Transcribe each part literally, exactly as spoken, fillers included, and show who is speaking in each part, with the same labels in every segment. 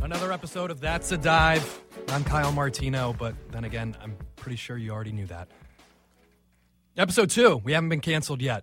Speaker 1: Another episode of That's a Dive. I'm Kyle Martino, but then again, I'm pretty sure you already knew that. Episode two, we haven't been canceled yet.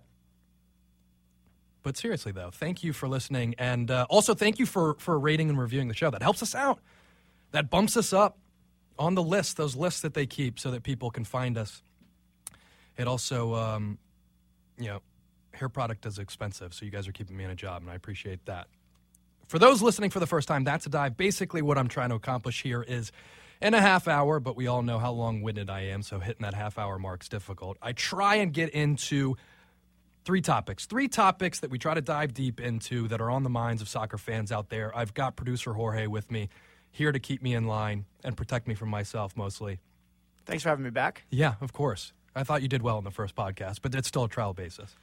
Speaker 1: But seriously, though, thank you for listening. And uh, also thank you for, for rating and reviewing the show. That helps us out. That bumps us up on the list, those lists that they keep so that people can find us. It also, um, you know, hair product is expensive, so you guys are keeping me in a job, and I appreciate that. For those listening for the first time, That's a Dive. Basically what I'm trying to accomplish here is in a half hour, but we all know how long-winded I am, so hitting that half-hour mark's difficult. I try and get into three topics. Three topics that we try to dive deep into that are on the minds of soccer fans out there. I've got producer Jorge with me here to keep me in line and protect me from myself mostly.
Speaker 2: Thanks for having me back.
Speaker 1: Yeah, of course. I thought you did well in the first podcast, but it's still a trial basis.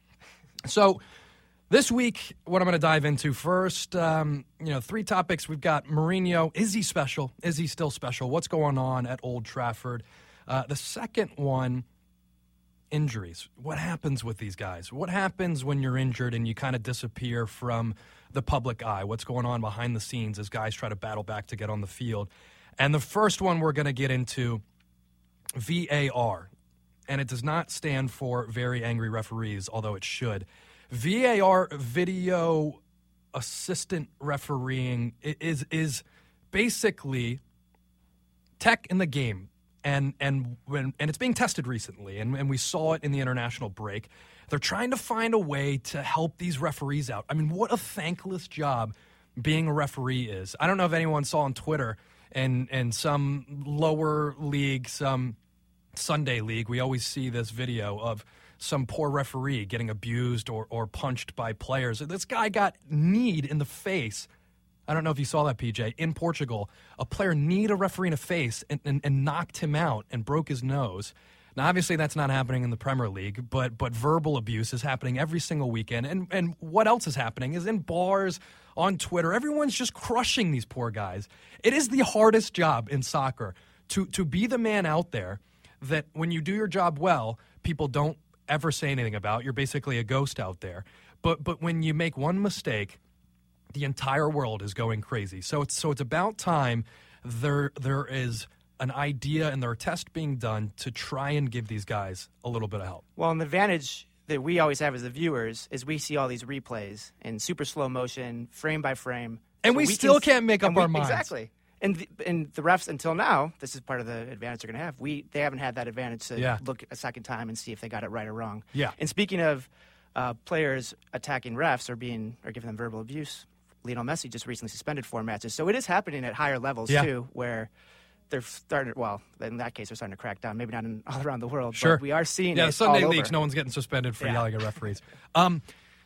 Speaker 1: So this week, what I'm going to dive into first, um, you know, three topics. We've got Mourinho. Is he special? Is he still special? What's going on at Old Trafford? Uh, the second one, injuries. What happens with these guys? What happens when you're injured and you kind of disappear from the public eye? What's going on behind the scenes as guys try to battle back to get on the field? And the first one we're going to get into, V A R. And it does not stand for Very Angry Referees, although it should. V A R, video assistant refereeing, is is basically tech in the game, and and when and it's being tested recently, and, and we saw it in the international break. They're trying to find a way to help these referees out. I mean, what a thankless job being a referee is. I don't know if anyone saw on Twitter and and some lower league, some Sunday league, we always see this video of some poor referee getting abused or, or punched by players. This guy got kneed in the face. I don't know if you saw that, P J. In Portugal, a player kneed a referee in the face and, and, and knocked him out and broke his nose. Now, obviously, that's not happening in the Premier League, but but verbal abuse is happening every single weekend. And, and what else is happening is in bars, on Twitter, everyone's just crushing these poor guys. It is the hardest job in soccer to, to be the man out there that when you do your job well, people don't ever say anything about. You're basically a ghost out there. But but when you make one mistake, the entire world is going crazy. So it's so it's about time there there is an idea and there are tests being done to try and give these guys a little bit of help.
Speaker 2: Well, and the advantage that we always have as the viewers is we see all these replays in super slow motion, frame by frame.
Speaker 1: And
Speaker 2: so
Speaker 1: we,
Speaker 2: we
Speaker 1: still
Speaker 2: can,
Speaker 1: can't make up
Speaker 2: we,
Speaker 1: our minds.
Speaker 2: Exactly. And the, and the refs, until now, this is part of the advantage they're going to have. We They haven't had that advantage to
Speaker 1: yeah.
Speaker 2: look a second time and see if they got it right or wrong.
Speaker 1: Yeah.
Speaker 2: And speaking of uh, players attacking refs or being or giving them verbal abuse, Lionel Messi just recently suspended four matches. So it is happening at higher levels,
Speaker 1: yeah.
Speaker 2: too, where they're starting to, well, in that case, they're starting to crack down. Maybe not in, all around the world,
Speaker 1: sure.
Speaker 2: but we are seeing
Speaker 1: yeah,
Speaker 2: it
Speaker 1: the Sunday
Speaker 2: all
Speaker 1: leagues,
Speaker 2: over.
Speaker 1: no one's getting suspended for
Speaker 2: yeah.
Speaker 1: yelling at referees. Um,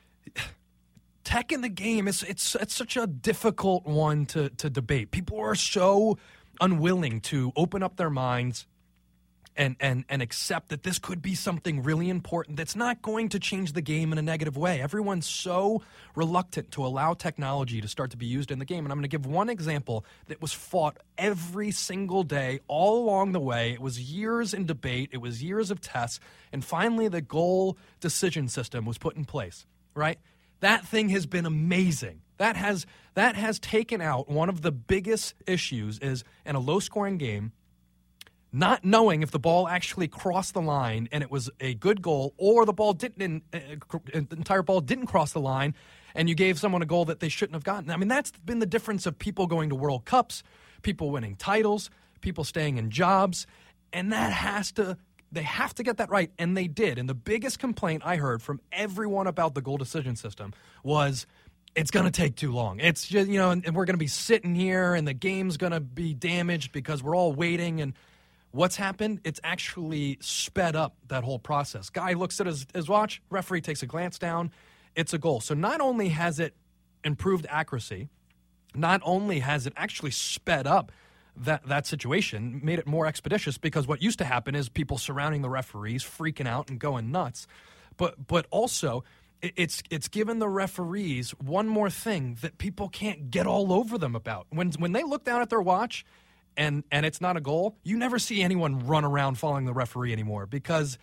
Speaker 1: tech in the game, is it's it's such a difficult one to, to debate. People are so unwilling to open up their minds and, and, and accept that this could be something really important that's not going to change the game in a negative way. Everyone's so reluctant to allow technology to start to be used in the game. And I'm going to give one example that was fought every single day, all along the way. It was years in debate. It was years of tests. And finally, the goal decision system was put in place, right? That thing has been amazing. That has that has taken out one of the biggest issues is in a low-scoring game, not knowing if the ball actually crossed the line and it was a good goal, or the ball didn't, uh, the entire ball didn't cross the line, and you gave someone a goal that they shouldn't have gotten. I mean, that's been the difference of people going to World Cups, people winning titles, people staying in jobs, and that has to. They have to get that right, and they did. And the biggest complaint I heard from everyone about the goal decision system was, it's going to take too long. It's just, you know, and, and we're going to be sitting here, and the game's going to be damaged because we're all waiting. And what's happened? It's actually sped up that whole process. Guy looks at his, his watch, referee takes a glance down, it's a goal. So not only has it improved accuracy, not only has it actually sped up that that situation, made it more expeditious, because what used to happen is people surrounding the referees, freaking out and going nuts. But but also, it, it's it's given the referees one more thing that people can't get all over them about. When when they look down at their watch and and it's not a goal, you never see anyone run around following the referee anymore, because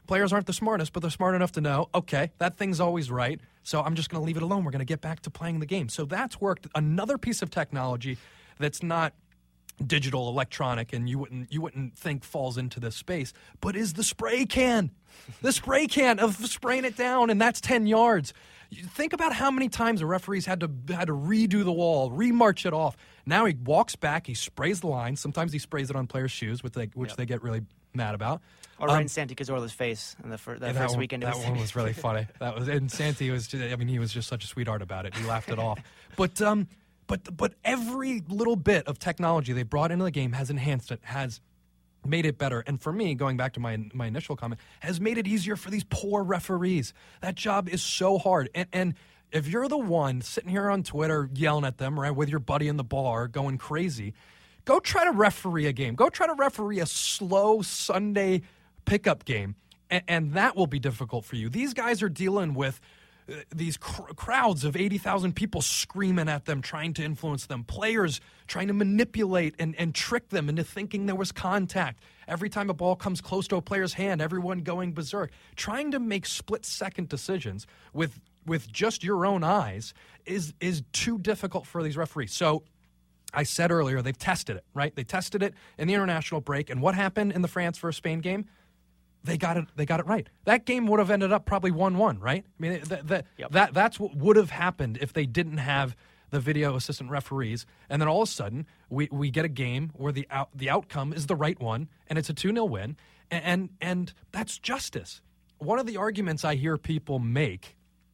Speaker 1: Players aren't the smartest, but they're smart enough to know, okay, that thing's always right, so I'm just going to leave it alone. We're going to get back to playing the game. So that's worked. Another piece of technology that's not digital, electronic, and you wouldn't you wouldn't think falls into this space, but is the spray can. The spray can of spraying it down, and that's ten yards. You think about how many times the referees had to had to redo the wall, remarch it off. Now he walks back, he sprays the line. Sometimes he sprays it on players' shoes, which they, which
Speaker 2: yep.
Speaker 1: they get really mad about.
Speaker 2: Or right
Speaker 1: um,
Speaker 2: in Santi Cazorla's face in the, fir- the
Speaker 1: that
Speaker 2: first
Speaker 1: one,
Speaker 2: weekend.
Speaker 1: That
Speaker 2: was
Speaker 1: one was really funny. That was and Santi was. Just, I mean, he was just such a sweetheart about it. He laughed it off. But um, but but every little bit of technology they brought into the game has enhanced it, has made it better. And for me, going back to my my initial comment, has made it easier for these poor referees. That job is so hard. And and if you're the one sitting here on Twitter yelling at them, right, with your buddy in the bar going crazy, go try to referee a game. Go try to referee a slow Sunday pickup game, and, and that will be difficult for you. These guys are dealing with uh, these cr- crowds of eighty thousand people screaming at them, trying to influence them, players trying to manipulate and, and trick them into thinking there was contact. Every time a ball comes close to a player's hand, everyone going berserk, trying to make split-second decisions with with just your own eyes is is too difficult for these referees. So I said earlier, they've tested it, right? They tested it in the international break, and what happened in the France versus Spain game? They got it. They got it right. That game would have ended up probably one one, right? I mean, th- th-
Speaker 2: yep.
Speaker 1: that that's what would have happened if they didn't have the video assistant referees. And then all of a sudden, we, we get a game where the out, the outcome is the right one, and it's a two nil win, and, and and that's justice. One of the arguments I hear people make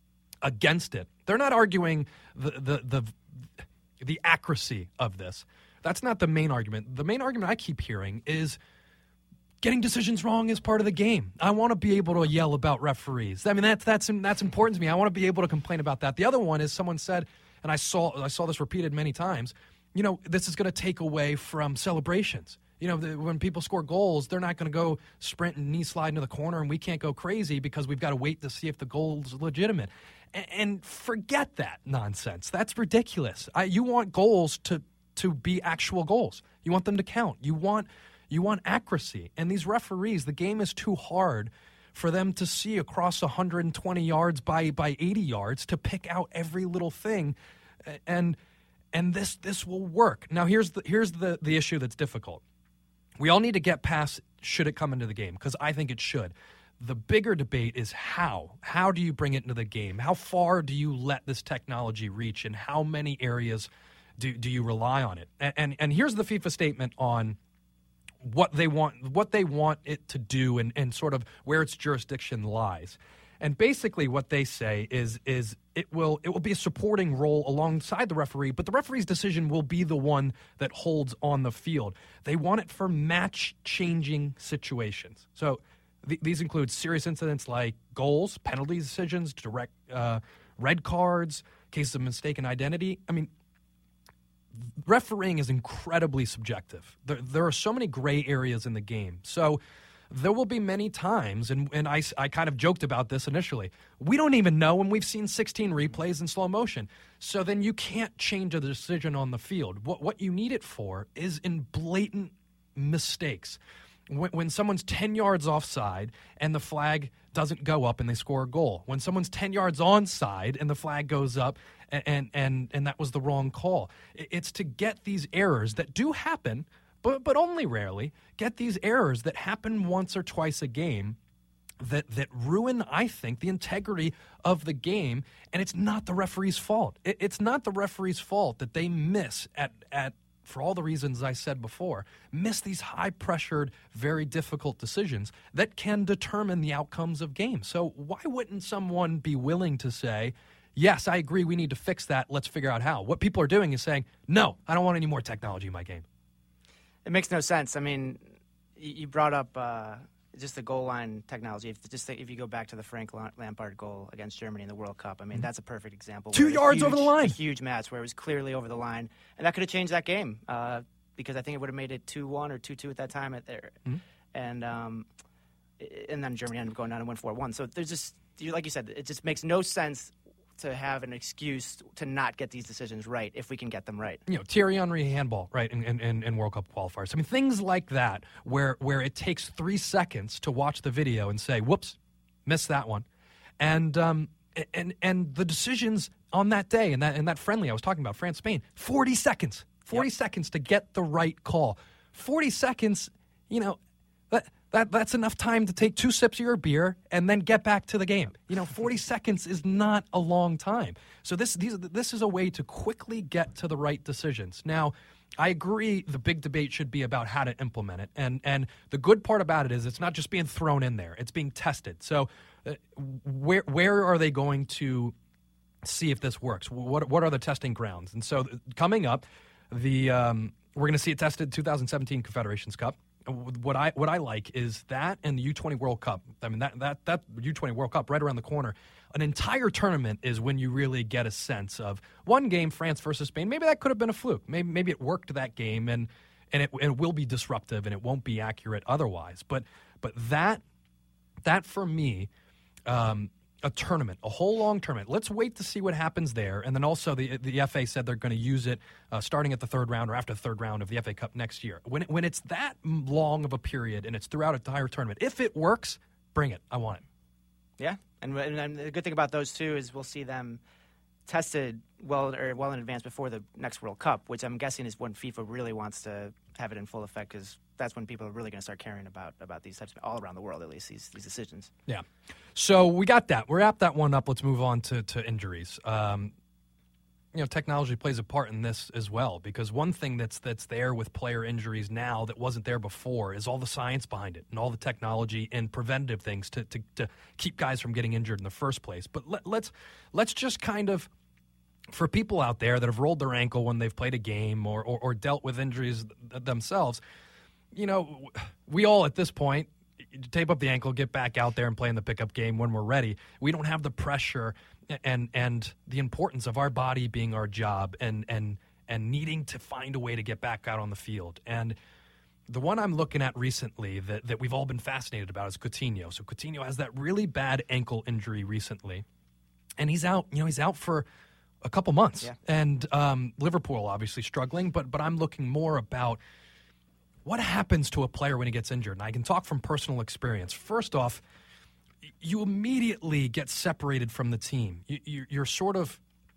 Speaker 1: against it, they're not arguing the the the the accuracy of this. That's not the main argument. The main argument I keep hearing is getting decisions wrong is part of the game. I want to be able to yell about referees. I mean, that's that's that's important to me. I want to be able to complain about that. The other one is someone said, and I saw I saw this repeated many times, you know, this is going to take away from celebrations. You know, the, when people score goals, they're not going to go sprint and knee slide into the corner, and we can't go crazy because we've got to wait to see if the goal's legitimate. And, and forget that nonsense. That's ridiculous. I, you want goals to to be actual goals. You want them to count. You want you want accuracy. And these referees, the game is too hard for them to see across one hundred twenty yards by by eighty yards to pick out every little thing. And and this this will work. Now here's the here's the, the issue that's difficult. We all need to get past should it come into the game, because I think it should. The bigger debate is how. How do you bring it into the game? How far do you let this technology reach, and how many areas do, do you rely on it? And, and and here's the FIFA statement on what they want what they want it to do and, and sort of where its jurisdiction lies. And basically what they say is is it will it will be a supporting role alongside the referee, but the referee's decision will be the one that holds on the field. They want it for match-changing situations. So th- these include serious incidents like goals, penalty decisions, direct uh, red cards, cases of mistaken identity. I mean, refereeing is incredibly subjective. There, there are so many gray areas in the game. So there will be many times, and, and I, I kind of joked about this initially, we don't even know when we've seen sixteen replays in slow motion. So then you can't change a decision on the field. What, what you need it for is in blatant mistakes. When, when someone's ten yards offside and the flag doesn't go up and they score a goal. When someone's ten yards onside and the flag goes up and, and, and, and that was the wrong call. It's to get these errors that do happen, but but only rarely, get these errors that happen once or twice a game that that ruin, I think, the integrity of the game. And it's not the referee's fault. It, it's not the referee's fault that they miss at at for all the reasons I said before, miss these high-pressured, very difficult decisions that can determine the outcomes of games. So why wouldn't someone be willing to say, yes, I agree, we need to fix that, let's figure out how? What people are doing is saying, no, I don't want any more technology in my game.
Speaker 2: It makes no sense. I mean, you brought up uh, just the goal line technology. If just if you go back to the Frank Lampard goal against Germany in the World Cup, I mean, mm-hmm. that's a perfect example.
Speaker 1: Two yards
Speaker 2: huge,
Speaker 1: over the line.
Speaker 2: A huge match where it was clearly over the line. And that could have changed that game uh, because I think it would have made it two one or two two at that time. At there, mm-hmm. And um, and then Germany ended up going down and win four one. So there's just, like you said, it just makes no sense to have an excuse to not get these decisions right if we can get them right.
Speaker 1: You know, Thierry Henry handball, right, in, in, in World Cup qualifiers. I mean, things like that where where it takes three seconds to watch the video and say, whoops, missed that one. And um, and and the decisions on that day and that and that friendly I was talking about, France-Spain, forty seconds. forty yep. seconds to get the right call. forty seconds, you know, that, that that's enough time to take two sips of your beer and then get back to the game. You know, forty seconds is not a long time. So this these, this is a way to quickly get to the right decisions. Now, I agree the big debate should be about how to implement it. And and the good part about it is it's not just being thrown in there. It's being tested. So uh, where where are they going to see if this works? What what are the testing grounds? And so coming up, the um, we're going to see it tested two thousand seventeen Confederations Cup. What I what I like is that and the U twenty World Cup. I mean, that that that U twenty World Cup right around the corner. An entire tournament is when you really get a sense of one game, France versus Spain. Maybe that could have been a fluke. Maybe maybe it worked that game, and and it, it will be disruptive and it won't be accurate otherwise. But but that that for me. Um, A tournament, a whole long tournament. Let's wait to see what happens there. And then also the the F A said they're going to use it uh, starting at the third round or after the third round of the F A Cup next year. When, it, when it's that long of a period and it's throughout an entire tournament, if it works, bring it. I want it.
Speaker 2: Yeah, and, and the good thing about those two is we'll see them tested well or well in advance before the next World Cup, which I'm guessing is when FIFA really wants to have it in full effect because that's when people are really going to start caring about about these types of, all around the world, at least, these these decisions.
Speaker 1: Yeah. So we got that. We wrapped that one up. Let's move on to, to injuries. Um, you know, technology plays a part in this as well because one thing that's that's there with player injuries now that wasn't there before is all the science behind it and all the technology and preventative things to to, to keep guys from getting injured in the first place. But let, let's let's just kind of, for people out there that have rolled their ankle when they've played a game or, or, or dealt with injuries th- themselves, you know, we all at this point tape up the ankle, get back out there and play in the pickup game when we're ready. We don't have the pressure and and the importance of our body being our job and and and needing to find a way to get back out on the field. And the one I'm looking at recently that, that we've all been fascinated about is Coutinho. So Coutinho has that really bad ankle injury recently, and he's out. You know, he's out for a couple months.
Speaker 2: Yeah.
Speaker 1: And um, Liverpool obviously struggling, but but I'm looking more about what happens to a player when he gets injured? And I can talk from personal experience. First off, you immediately get separated from the team. You, you, you're sort of,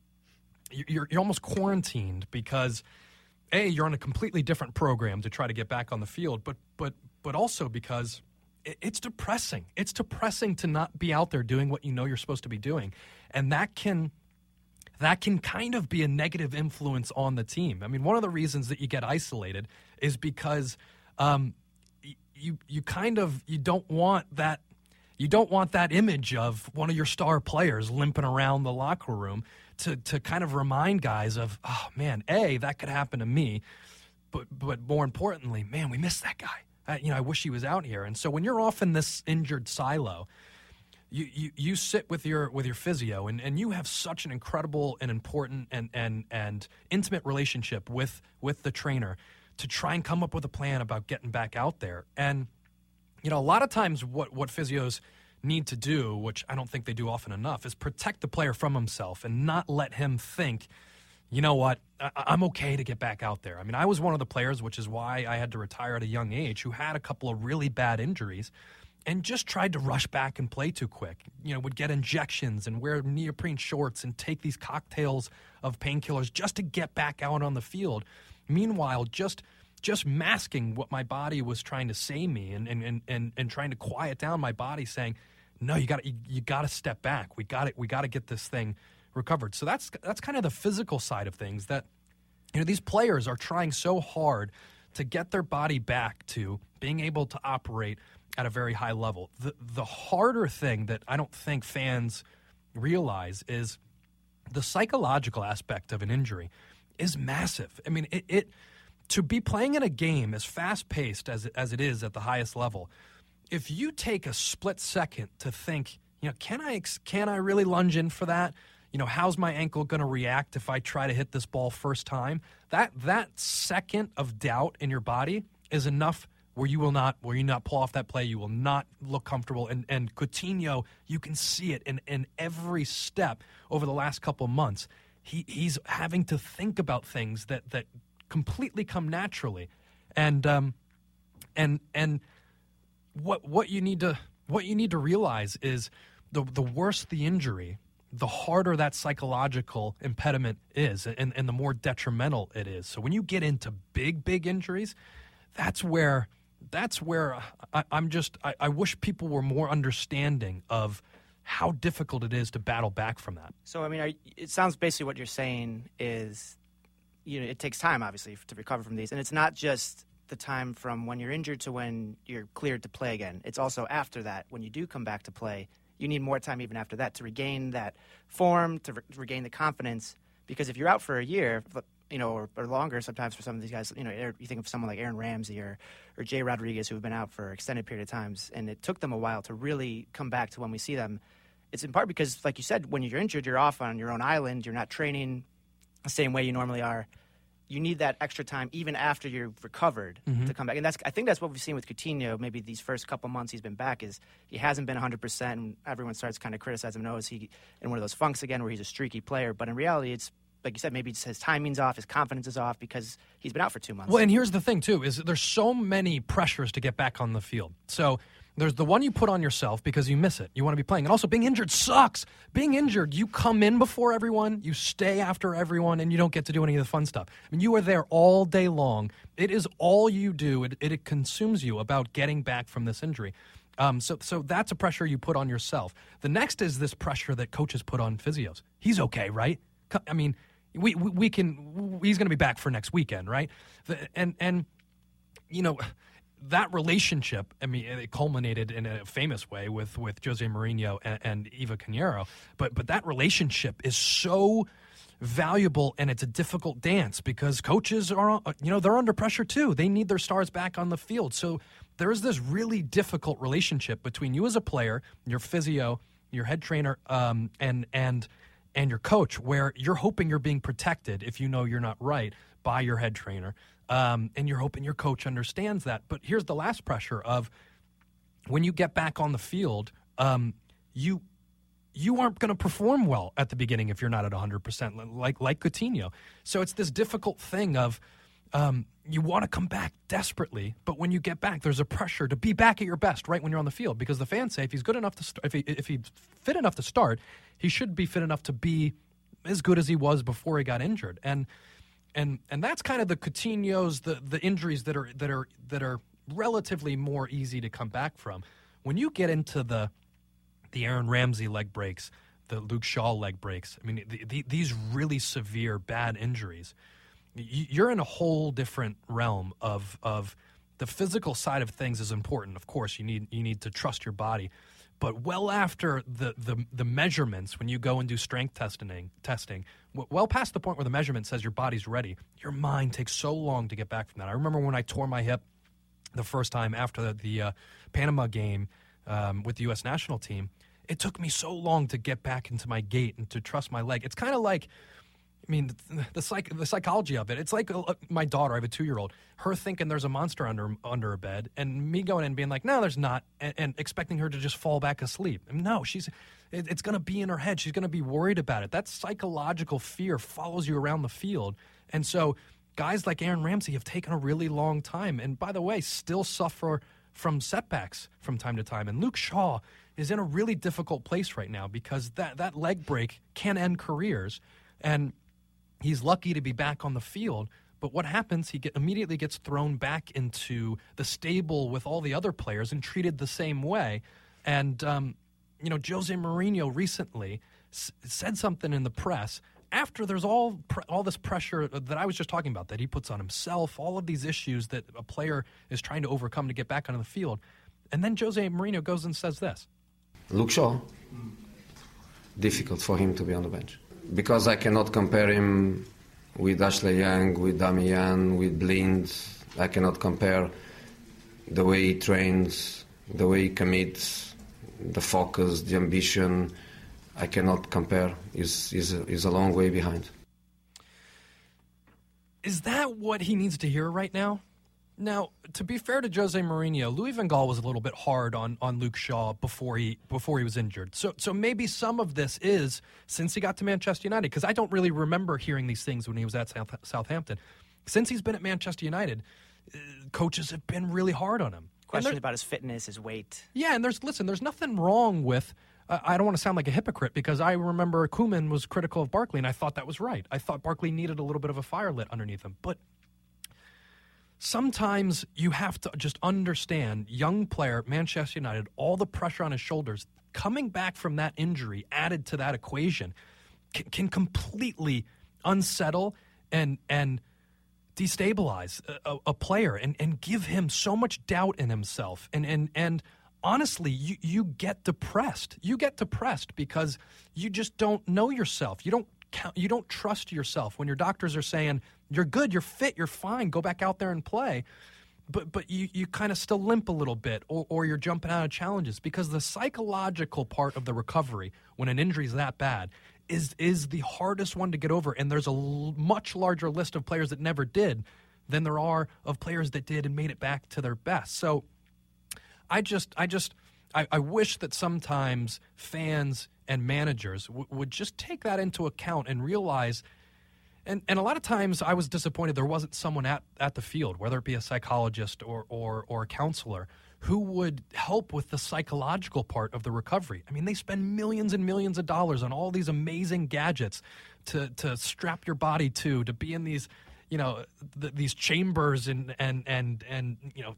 Speaker 1: you're, you're almost quarantined because, A, you're on a completely different program to try to get back on the field, but but but also because it, it's depressing. It's depressing to not be out there doing what you know you're supposed to be doing. And that can... that can kind of be a negative influence on the team. I mean, one of the reasons that you get isolated is because um, you you kind of you don't want that you don't want that image of one of your star players limping around the locker room to to kind of remind guys of, oh man, A, that could happen to me, but but more importantly, man, we missed that guy. I, you know, I wish he was out here. And so when you're off in this injured silo, You, you you sit with your with your physio and, and you have such an incredible and important and, and, and intimate relationship with with the trainer to try and come up with a plan about getting back out there. And you know, a lot of times what, what physios need to do, which I don't think they do often enough, is protect the player from himself and not let him think, you know what, I, I'm okay to get back out there. I mean, I was one of the players, which is why I had to retire at a young age, who had a couple of really bad injuries and just tried to rush back and play too quick. You know, would get injections and wear neoprene shorts and take these cocktails of painkillers just to get back out on the field. Meanwhile, just just masking what my body was trying to say me and and, and, and, and trying to quiet down my body, saying, no, you got you, you got to step back. We got it. We got to get this thing recovered. So that's that's kind of the physical side of things. That you know, these players are trying so hard to get their body back to being able to operate at a very high level. The the harder thing that I don't think fans realize is the psychological aspect of an injury is massive. I mean, it, it to be playing in a game as fast-paced as it, as it is at the highest level, if you take a split second to think, you know, can I can I really lunge in for that? You know, how's my ankle going to react if I try to hit this ball first time? That that second of doubt in your body is enough where you will not where you not pull off that play, you will not look comfortable. And and Coutinho, you can see it in, in every step over the last couple months. He he's having to think about things that, that completely come naturally. And um and and what what you need to what you need to realize is the the worse the injury, the harder that psychological impediment is, and, and the more detrimental it is. So when you get into big, big injuries, that's where that's where I, I'm just I, I wish people were more understanding of how difficult it is to battle back from that.
Speaker 2: So I mean, are, it sounds basically what you're saying is, you know, it takes time obviously to recover from these, and it's not just the time from when you're injured to when you're cleared to play again. It's also after that, when you do come back to play, you need more time even after that to regain that form, to, re- to regain the confidence. Because if you're out for a year, you know, or, or longer sometimes for some of these guys, you know, you think of someone like Aaron Ramsey or, or Jay Rodriguez who have been out for an extended period of times, and it took them a while to really come back to when we see them. It's in part because, like you said, when you're injured, you're off on your own island. You're not training the same way you normally are. You need that extra time even after you've recovered mm-hmm. to come back. And that's I think that's what we've seen with Coutinho maybe these first couple months he's been back is he hasn't been one hundred percent, and everyone starts kind of criticizing him, oh, is he in one of those funks again where he's a streaky player? But in reality, it's like you said, maybe it's his timing's off, his confidence is off because he's been out for two months.
Speaker 1: Well, and here's the thing, too, is that there's so many pressures to get back on the field. So there's the one you put on yourself because you miss it. You want to be playing. And also, being injured sucks. Being injured, you come in before everyone, you stay after everyone, and you don't get to do any of the fun stuff. I mean, you are there all day long. It is all you do. It, it, it consumes you about getting back from this injury. Um, so, so that's a pressure you put on yourself. The next is this pressure that coaches put on physios. He's okay, right? I mean, we we, we can. He's going to be back for next weekend, right? The, and and you know. That relationship, I mean, it culminated in a famous way with, with Jose Mourinho and, and Ivo Cañero, but but that relationship is so valuable, and it's a difficult dance because coaches are, you know, they're under pressure too. They need their stars back on the field. So there is this really difficult relationship between you as a player, your physio, your head trainer, um, and and and your coach, where you're hoping you're being protected if you know you're not right by your head trainer. Um, and you're hoping your coach understands that. But here's the last pressure of when you get back on the field, um, you you aren't going to perform well at the beginning if you're not at one hundred percent, like like Coutinho. So it's this difficult thing of um, you want to come back desperately, but when you get back, there's a pressure to be back at your best right when you're on the field because the fans say if he's good enough to st- if he, if he's fit enough to start, he should be fit enough to be as good as he was before he got injured. And And and that's kind of the Coutinho's, the, the injuries that are that are that are relatively more easy to come back from. When you get into the the Aaron Ramsey leg breaks, the Luke Shaw leg breaks, I mean the, the, these really severe bad injuries, you're in a whole different realm of of the physical side of things is important. Of course, you need you need to trust your body. But well after the, the, the measurements, when you go and do strength testing, testing, well past the point where the measurement says your body's ready, your mind takes so long to get back from that. I remember when I tore my hip the first time after the, the uh, Panama game um, with the U S national team, it took me so long to get back into my gait and to trust my leg. It's kind of like, I mean, the, the, psych, the psychology of it. It's like uh, my daughter, I have a two-year-old, her thinking there's a monster under under her bed, and me going in and being like, no, there's not, and, and expecting her to just fall back asleep. No, she's it, it's going to be in her head. She's going to be worried about it. That psychological fear follows you around the field. And so guys like Aaron Ramsey have taken a really long time, and by the way, still suffer from setbacks from time to time. And Luke Shaw is in a really difficult place right now because that, that leg break can end careers, and he's lucky to be back on the field, but what happens, he get, immediately gets thrown back into the stable with all the other players and treated the same way. And, um, you know, Jose Mourinho recently s- said something in the press after there's all pr- all this pressure that I was just talking about that he puts on himself, all of these issues that a player is trying to overcome to get back onto the field. And then Jose Mourinho goes and says this.
Speaker 3: Luke Shaw, difficult for him to be on the bench. Because I cannot compare him with Ashley Young, with Damian, with Blind. I cannot compare the way he trains, the way he commits, the focus, the ambition. I cannot compare. He's, he's, a, he's a long way behind.
Speaker 1: Is that what he needs to hear right now? Now, to be fair to Jose Mourinho, Louis van Gaal was a little bit hard on, on Luke Shaw before he before he was injured. So so maybe some of this is since he got to Manchester United, because I don't really remember hearing these things when he was at South, Southampton. Since he's been at Manchester United, uh, coaches have been really hard on him.
Speaker 2: Questions about his fitness, his weight.
Speaker 1: Yeah, and there's listen, there's nothing wrong with. Uh, I don't want to sound like a hypocrite because I remember Koeman was critical of Barkley, and I thought that was right. I thought Barkley needed a little bit of a fire lit underneath him, but. Sometimes you have to just understand, young player, Manchester United, all the pressure on his shoulders, coming back from that injury added to that equation can, can completely unsettle and and destabilize a, a player and, and give him so much doubt in himself. And and and honestly, you, you get depressed. You get depressed because you just don't know yourself. You don't You don't trust yourself when your doctors are saying, you're good, you're fit, you're fine, go back out there and play. But but you, you kind of still limp a little bit or, or you're jumping out of challenges because the psychological part of the recovery when an injury is that bad is, is the hardest one to get over. And there's a l- much larger list of players that never did than there are of players that did and made it back to their best. So I just, I just, I, I wish that sometimes fans and managers w- would just take that into account and realize, and, and a lot of times I was disappointed there wasn't someone at, at the field, whether it be a psychologist or, or, or a counselor, who would help with the psychological part of the recovery. I mean, they spend millions and millions of dollars on all these amazing gadgets to, to strap your body to, to be in these, you know, th- these chambers and, and, and, and, you know,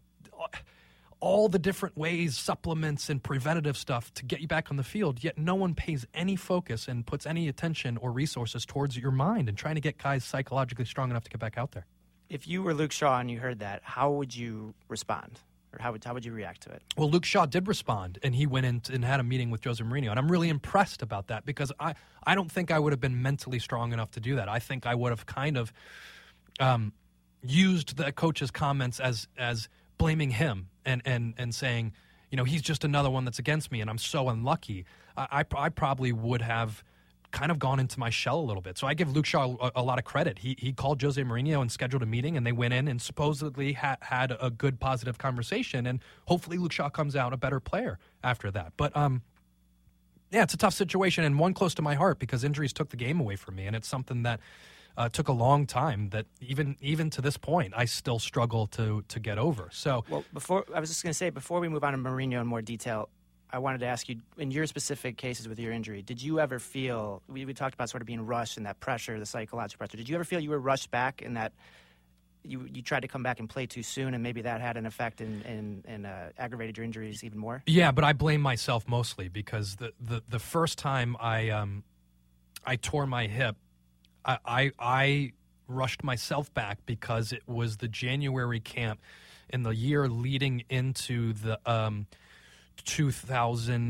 Speaker 1: all the different ways, supplements and preventative stuff to get you back on the field, yet no one pays any focus and puts any attention or resources towards your mind and trying to get guys psychologically strong enough to get back out there.
Speaker 2: If you were Luke Shaw and you heard that, how would you respond? Or how would how would you react to it?
Speaker 1: Well, Luke Shaw did respond, and he went in and had a meeting with Jose Mourinho, and I'm really impressed about that because I, I don't think I would have been mentally strong enough to do that. I think I would have kind of um, used the coach's comments as as blaming him and, and, and saying, you know, he's just another one that's against me and I'm so unlucky. I, I, I probably would have kind of gone into my shell a little bit. So I give Luke Shaw a, a lot of credit. He he called Jose Mourinho and scheduled a meeting, and they went in and supposedly ha- had a good, positive conversation, and hopefully Luke Shaw comes out a better player after that. But, um, yeah, it's a tough situation and one close to my heart because injuries took the game away from me, and it's something that Uh, took a long time that even even to this point I still struggle to to get over. So,
Speaker 2: well, before I was just going to say before we move on to Mourinho in more detail, I wanted to ask you in your specific cases with your injury, did you ever feel we, we talked about sort of being rushed and that pressure, the psychological pressure? Did you ever feel you were rushed back in that you you tried to come back and play too soon, and maybe that had an effect and in, in, in, uh, aggravated your injuries even more?
Speaker 1: Yeah, but I blame myself mostly because the the, the first time I um I tore my hip. I, I I rushed myself back because it was the January camp in the year leading into the um, two thousand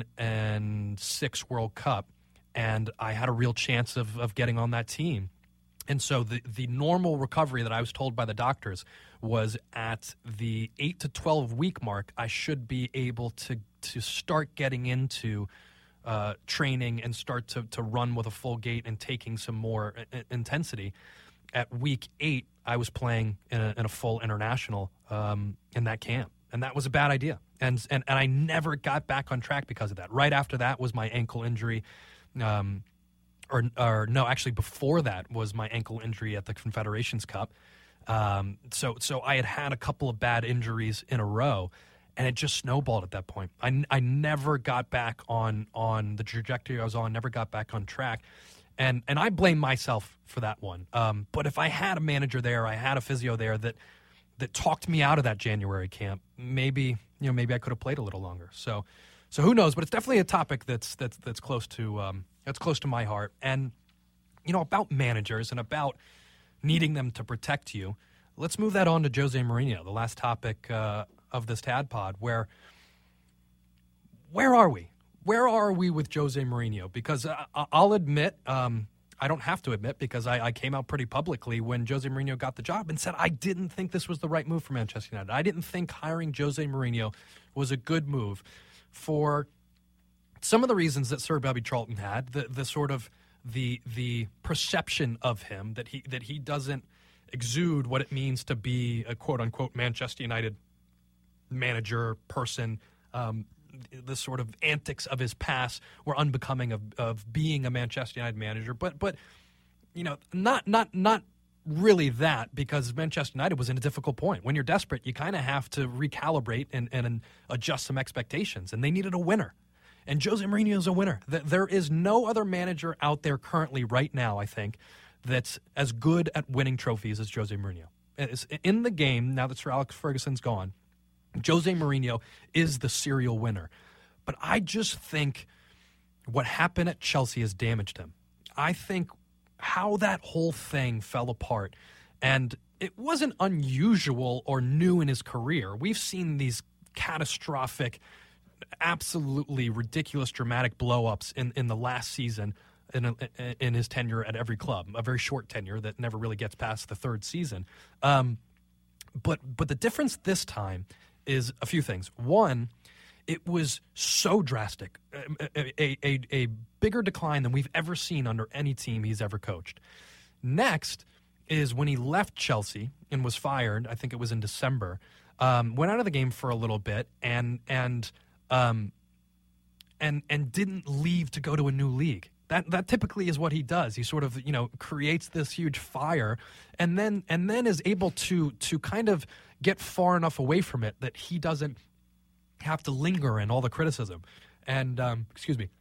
Speaker 1: six World Cup, and I had a real chance of, of getting on that team. And so the, the normal recovery that I was told by the doctors was at the eight to twelve week mark, I should be able to, to start getting into Uh, training and start to, to run with a full gait and taking some more I- intensity. At week eight, I was playing in a, in a full international um, in that camp, and that was a bad idea. And, and and I never got back on track because of that. Right after that was my ankle injury, um, or or no, actually before that was my ankle injury at the Confederations Cup. Um, so so I had had a couple of bad injuries in a row. And it just snowballed at that point. I, I never got back on on the trajectory I was on, never got back on track. And and I blame myself for that one. Um, but if I had a manager there, I had a physio there that that talked me out of that January camp, maybe you know maybe I could have played a little longer. So so who knows? But it's definitely a topic that's that's that's close to um, that's close to my heart. And you know about managers and about needing them to protect you. Let's move that on to Jose Mourinho, the last topic uh, of this T A D pod, where where are we? Where are we with Jose Mourinho? Because I, I'll admit, um, I don't have to admit, because I, I came out pretty publicly when Jose Mourinho got the job and said I didn't think this was the right move for Manchester United. I didn't think hiring Jose Mourinho was a good move for some of the reasons that Sir Bobby Charlton had, the the sort of the the perception of him that he that he doesn't exude what it means to be a quote-unquote Manchester United manager, person. Um, the sort of antics of his past were unbecoming of, of being a Manchester United manager. But, but you know, not not not really that, because Manchester United was in a difficult point. When you're desperate, you kind of have to recalibrate and, and adjust some expectations, and they needed a winner. And Jose Mourinho is a winner. There is no other manager out there currently right now, I think, that's as good at winning trophies as Jose Mourinho. It's in the game, now that Sir Alex Ferguson's gone, Jose Mourinho is the serial winner. But I just think what happened at Chelsea has damaged him. I think how that whole thing fell apart, and it wasn't unusual or new in his career. We've seen these catastrophic, absolutely ridiculous, dramatic blow-ups in, in the last season in, a, in his tenure at every club, a very short tenure that never really gets past the third season. Um, but but the difference this time is a few things. One, it was so drastic, a, a, a, a bigger decline than we've ever seen under any team he's ever coached. Next is when he left Chelsea and was fired, I think it was in December, um, went out of the game for a little bit and and um, and and didn't leave to go to a new league. That that typically is what he does. He sort of, you know, creates this huge fire and then and then is able to to kind of get far enough away from it that he doesn't have to linger in all the criticism. And um, excuse me,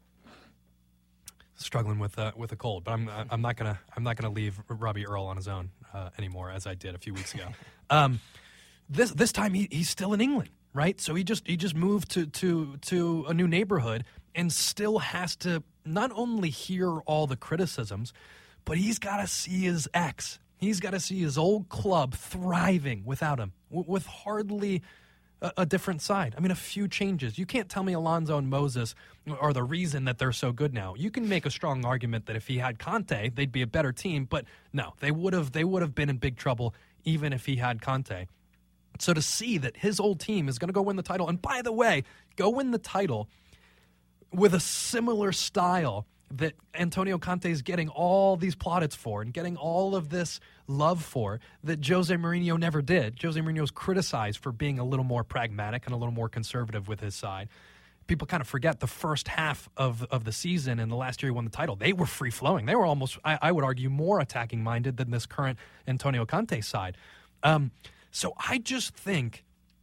Speaker 1: struggling with uh, with a cold, but I'm I'm not gonna I'm not gonna leave Robbie Earl on his own uh, anymore, as I did a few weeks ago. um, this this time he, he's still in England, right? So he just he just moved to to to a new neighborhood and still has to not only hear all the criticisms, but he's got to see his ex. He's got to see his old club thriving without him, w- with hardly a, a different side. I mean, a few changes. You can't tell me Alonso and Moses are the reason that they're so good now. You can make a strong argument that if he had Conte, they'd be a better team, but no, they would have they would have been in big trouble even if he had Conte. So to see that his old team is going to go win the title, and by the way, go win the title with a similar style that Antonio Conte is getting all these plaudits for and getting all of this love for that Jose Mourinho never did. Jose Mourinho is criticized for being a little more pragmatic and a little more conservative with his side. People kind of forget the first half of, of the season and the last year he won the title. They were free-flowing. They were almost, I, I would argue, more attacking-minded than this current Antonio Conte side. Um, so I just think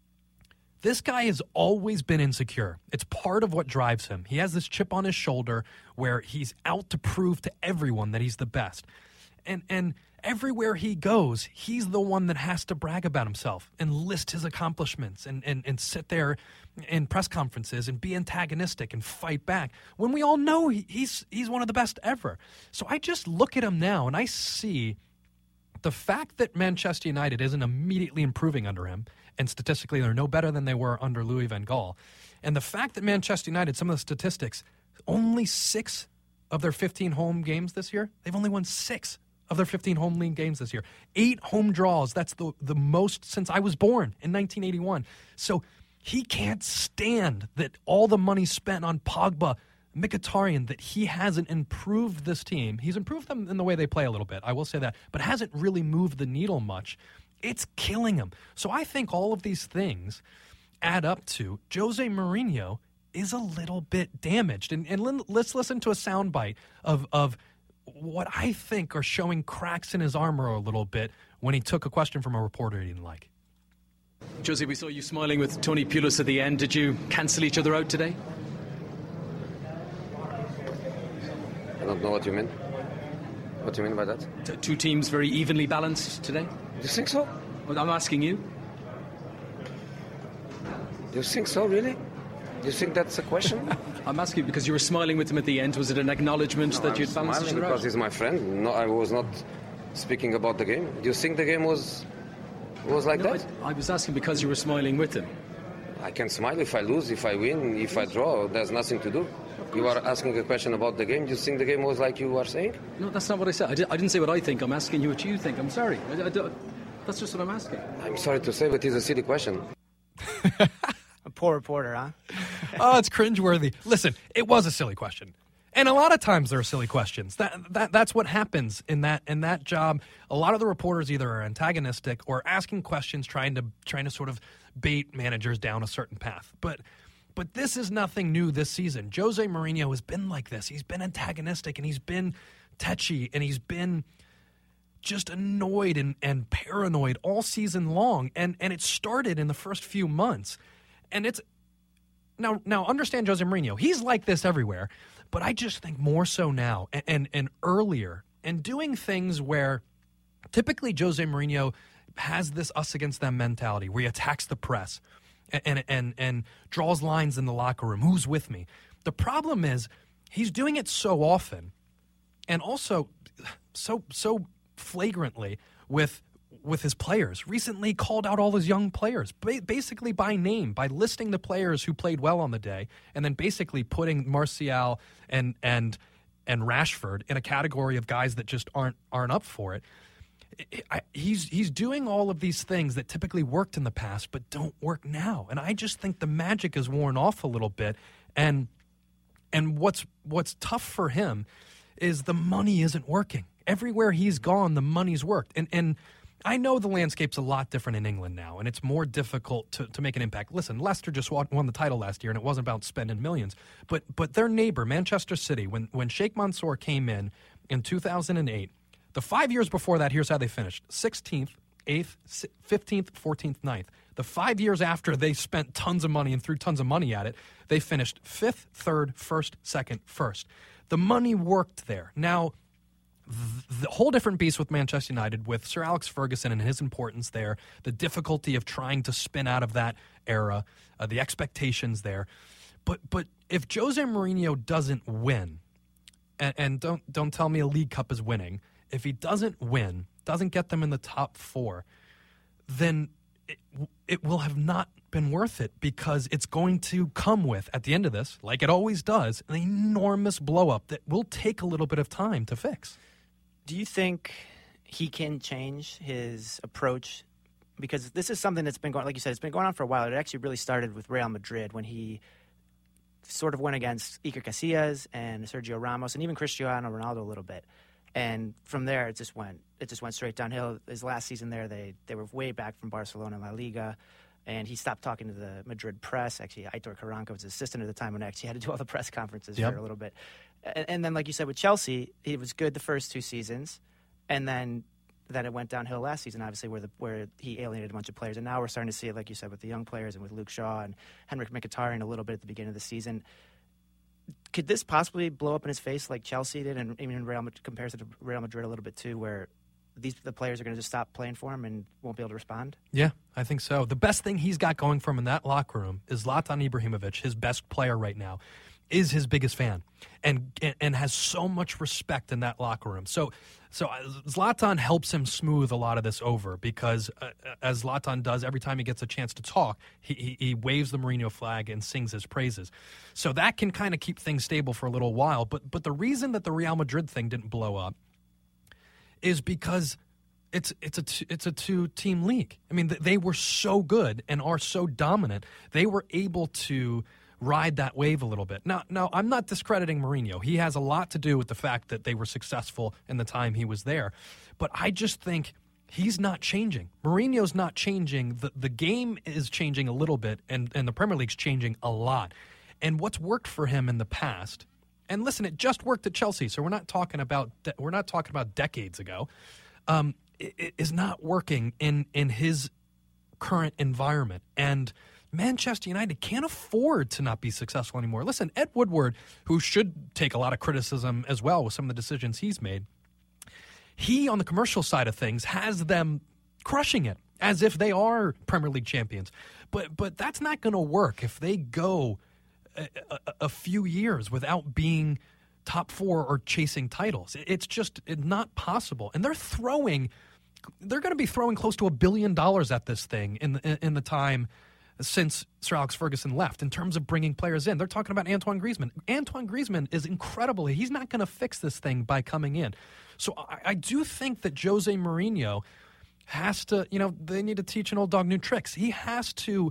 Speaker 1: this guy has always been insecure. It's part of what drives him. He has this chip on his shoulder where he's out to prove to everyone that he's the best. And and everywhere he goes, he's the one that has to brag about himself and list his accomplishments and, and, and sit there in press conferences and be antagonistic and fight back when we all know he, he's he's one of the best ever. So I just look at him now and I see the fact that Manchester United isn't immediately improving under him, and statistically they're no better than they were under Louis van Gaal, and the fact that Manchester United, some of the statistics, only six of their fifteen home games this year, they've only won six of their fifteen home league games this year. Eight home draws, that's the, the most since I was born in nineteen eighty-one. So he can't stand that all the money spent on Pogba, Mkhitaryan, that he hasn't improved this team. He's improved them in the way they play a little bit, I will say that, but hasn't really moved the needle much. It's killing him. So I think all of these things add up to Jose Mourinho is a little bit damaged. And, and let's listen to a soundbite of, of what I think are showing cracks in his armor a little bit when he took a question from a reporter he didn't like.
Speaker 4: Jose, we saw you smiling with Tony Pulis at the end. Did you cancel each other out today?
Speaker 3: I don't know what you mean. What do you mean by that?
Speaker 4: T- two teams very evenly balanced today?
Speaker 3: You think so?
Speaker 4: Well, I'm asking you.
Speaker 3: You think so, really? You think that's a question?
Speaker 4: I'm asking because you were smiling with him at the end. Was it an acknowledgement
Speaker 3: no,
Speaker 4: that
Speaker 3: I'm
Speaker 4: you'd balanced each other
Speaker 3: because
Speaker 4: out?
Speaker 3: he's my friend. No, I was not speaking about the game. Do you think the game was was like
Speaker 4: no,
Speaker 3: that?
Speaker 4: I, I was asking because you were smiling with him.
Speaker 3: I can smile if I lose, if I win, if I draw. There's nothing to do. You are asking a question about the game. Do you think the game was like you are saying?
Speaker 4: No, that's not what I said. I, did, I didn't say what I think. I'm asking you what you think. I'm sorry. I, I don't, that's just what I'm asking.
Speaker 3: I'm sorry to say, but it's a silly question.
Speaker 2: A poor reporter, huh?
Speaker 1: Oh, it's cringeworthy. Listen, it was a silly question. And a lot of times there are silly questions. That, that that's what happens in that in that job. A lot of the reporters either are antagonistic or asking questions, trying to trying to sort of bait managers down a certain path. But but this is nothing new this season. Jose Mourinho has been like this. He's been antagonistic and he's been tetchy and he's been just annoyed and, and paranoid all season long. And and it started in the first few months. And it's now now understand Jose Mourinho. He's like this everywhere. But I just think more so now and, and, and earlier and doing things where typically Jose Mourinho has this us against them mentality where he attacks the press and, and, and, and draws lines in the locker room. Who's with me? The problem is he's doing it so often and also so so flagrantly with with his players. Recently called out all his young players, basically by name, by listing the players who played well on the day, and then basically putting Martial and and and Rashford in a category of guys that just aren't aren't up for it. I, he's he's doing all of these things that typically worked in the past but don't work now, and I just think the magic is worn off a little bit. And and what's what's tough for him is the money isn't working. Everywhere he's gone, the money's worked, and and. I know the landscape's a lot different in England now, and it's more difficult to, to make an impact. Listen, Leicester just won, won the title last year, and it wasn't about spending millions. But but their neighbor, Manchester City, when, when Sheikh Mansour came in in two thousand eight, the five years before that, here's how they finished. sixteenth, eighth, fifteenth, fourteenth, ninth. The five years after they spent tons of money and threw tons of money at it, they finished fifth, third, first, second, first. The money worked there. Now, the whole different beast with Manchester United, with Sir Alex Ferguson and his importance there, the difficulty of trying to spin out of that era, uh, the expectations there. But but if Jose Mourinho doesn't win, and, and don't don't tell me a League Cup is winning, if he doesn't win, doesn't get them in the top four, then it, it will have not been worth it, because it's going to come with, at the end of this, like it always does, an enormous blow-up that will take a little bit of time to fix.
Speaker 2: Do you think he can change his approach? Because this is something that's been going, like you said, it's been going on for a while. It actually really started with Real Madrid when he sort of went against Iker Casillas and Sergio Ramos and even Cristiano Ronaldo a little bit. And from there, it just went it just went straight downhill. His last season there, they they were way back from Barcelona and La Liga, and he stopped talking to the Madrid press. Actually, Aitor Karanka was his assistant at the time, and actually had to do all the press conferences
Speaker 1: yep.
Speaker 2: for a little bit. And, and then, like you said, with Chelsea, he was good the first two seasons, and then then it went downhill last season, obviously, where the where he alienated a bunch of players. And now we're starting to see it, like you said, with the young players and with Luke Shaw and Henrik Mkhitaryan a little bit at the beginning of the season. Could this possibly blow up in his face like Chelsea did, and even in Real Madrid, compares it to Real Madrid a little bit too, where these the players are going to just stop playing for him and won't be able to respond?
Speaker 1: Yeah, I think so. The best thing he's got going for him in that locker room is Zlatan Ibrahimovic, his best player right now, is his biggest fan and and has so much respect in that locker room. So so Zlatan helps him smooth a lot of this over, because uh, as Zlatan does every time he gets a chance to talk, he, he, he waves the Mourinho flag and sings his praises. So that can kind of keep things stable for a little while. But but the reason that the Real Madrid thing didn't blow up is because it's it's a t- it's a two-team league. I mean, they were so good and are so dominant. They were able to ride that wave a little bit. Now, now I'm not discrediting Mourinho. He has a lot to do with the fact that they were successful in the time he was there. But I just think he's not changing. Mourinho's not changing. The the game is changing a little bit, and, and the Premier League's changing a lot. And what's worked for him in the past, and listen, it just worked at Chelsea, so we're not talking about de- we're not talking about decades ago, um, it, it is not working in, in his current environment. And Manchester United can't afford to not be successful anymore. Listen, Ed Woodward, who should take a lot of criticism as well with some of the decisions he's made, he, on the commercial side of things, has them crushing it as if they are Premier League champions. But but that's not going to work if they go a, a, a few years without being top four or chasing titles. It's just not possible. And they're throwing, they're going to be throwing close to a billion dollars at this thing in the, in the time since Sir Alex Ferguson left, in terms of bringing players in. They're talking about Antoine Griezmann. Antoine Griezmann is incredible. He's not going to fix this thing by coming in. So I, I do think that Jose Mourinho has to, you know, they need to teach an old dog new tricks. He has to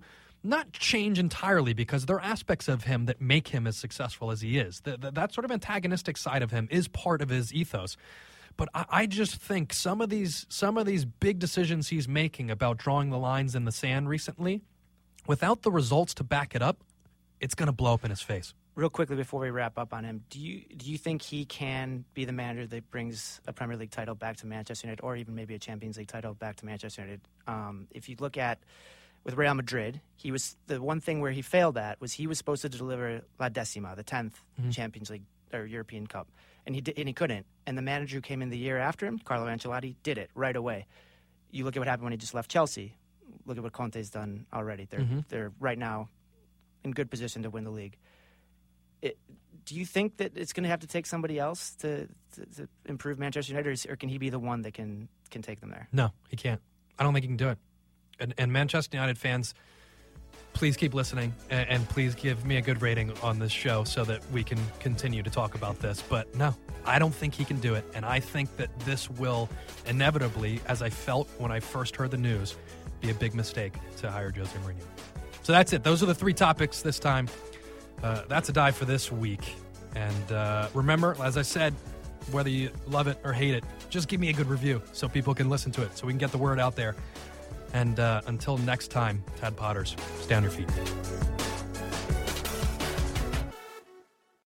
Speaker 1: not change entirely, because there are aspects of him that make him as successful as he is. The, the, that sort of antagonistic side of him is part of his ethos. But I, I just think some of these some of these big decisions he's making about drawing the lines in the sand recently, without the results to back it up, it's going to blow up in his face.
Speaker 2: Real quickly before we wrap up on him, do you do you think he can be the manager that brings a Premier League title back to Manchester United, or even maybe a Champions League title back to Manchester United? Um, if you look at with Real Madrid, he was the one thing where he failed at was he was supposed to deliver La Decima, the tenth mm-hmm. Champions League or European Cup, and he did, and he couldn't. And the manager who came in the year after him, Carlo Ancelotti, did it right away. You look at what happened when he just left Chelsea. Look at what Conte's done already. They're mm-hmm. they're right now in good position to win the league. It, do you think that it's going to have to take somebody else to, to, to improve Manchester United, or, or can he be the one that can can take them there?
Speaker 1: No, he can't. I don't think he can do it. And, and Manchester United fans, please keep listening, and, and please give me a good rating on this show so that we can continue to talk about this. But no, I don't think he can do it, and I think that this will inevitably, as I felt when I first heard the news, be a big mistake to hire Jose Mourinho. So that's it. Those are the three topics this time. Uh, that's a dive for this week. And uh, remember, as I said, whether you love it or hate it, just give me a good review so people can listen to it, so we can get the word out there. And uh, until next time, Tad Potters, stay on your feet.